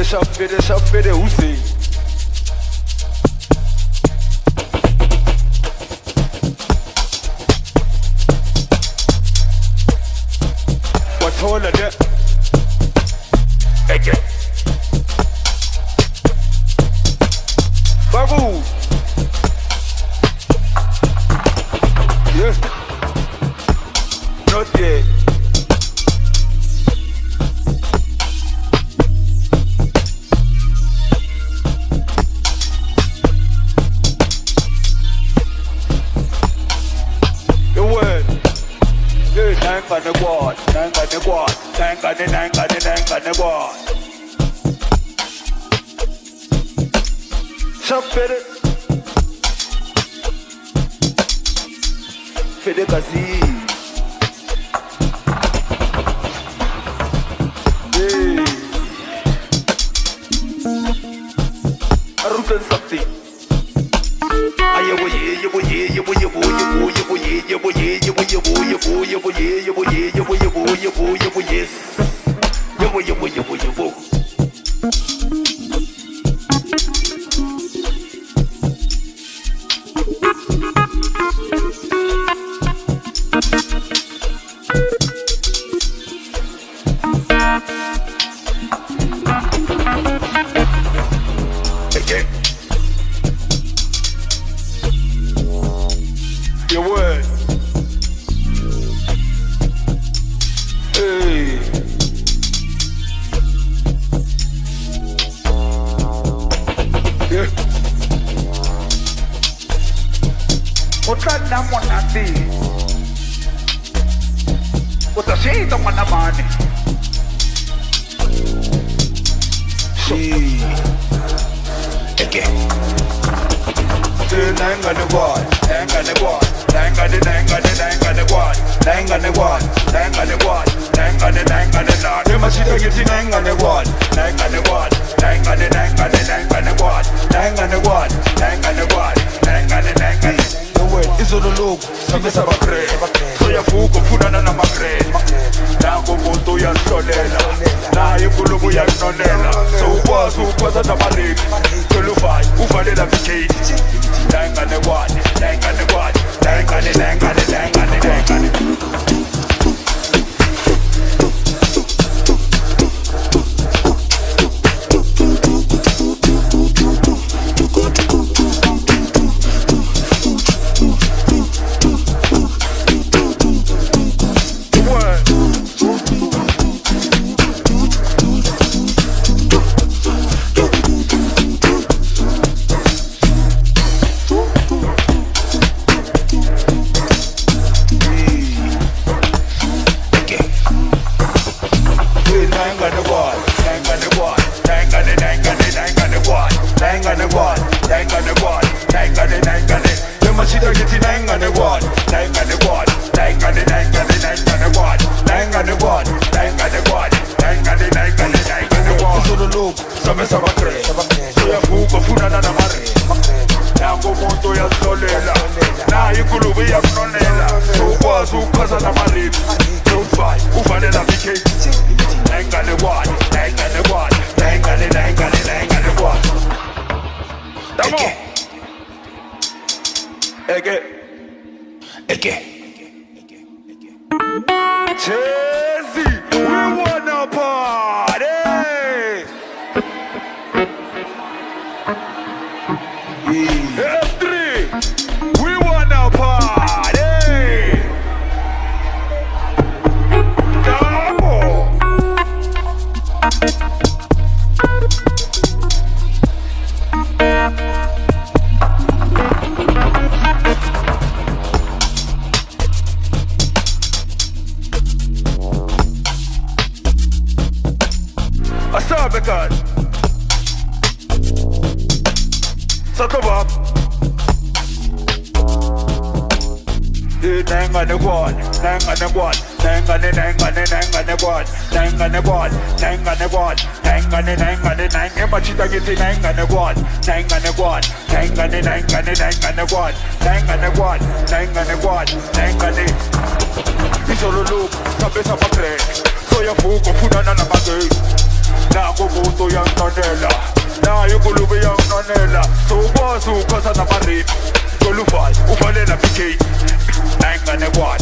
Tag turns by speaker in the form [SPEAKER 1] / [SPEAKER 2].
[SPEAKER 1] sapere usi. Wathola ne. Eke. Babu. Yeah. Not yet. Nang the quad, nang the quad, nang the quad. Sapere, fede casi. Hey, arutan sapti. Your word. Hey. Yeah. Utanda mo natin. Utasito mo naman. Si. Eke. Nang the quad, nang the quad, nang the quad, nang the quad, nang the quad, nang the quad. They must see getting nang the quad, nang the quad, nang the quad, nang the quad, nang the quad, nang the. The way is on the loop, sabe sabacre. So ya fuko funa na macre. Na go monto ya solela, na ikulubu ya nonela. So was na mari. Tulu fai, ufale la vikei. Dang on the quad, dang on the quad, dang on it. Chelsea, we wanna party. F3, we wanna party. Because Sat up. Nang on the quad, nang on the quad, nang on the quad, nang on the quad, nang on the quad, nang on the nang. Emachita getting nang on the quad, nang on the quad, nang on the quad, nang on the quad, nang on the quad, nang on the. Isolo look, sabe sapacre. So ya fuko funa na magay. naku buto yanganela nayo kulubi yanganela sokwazi ukhasa namarip kolufal uvalela PK nayingane kwani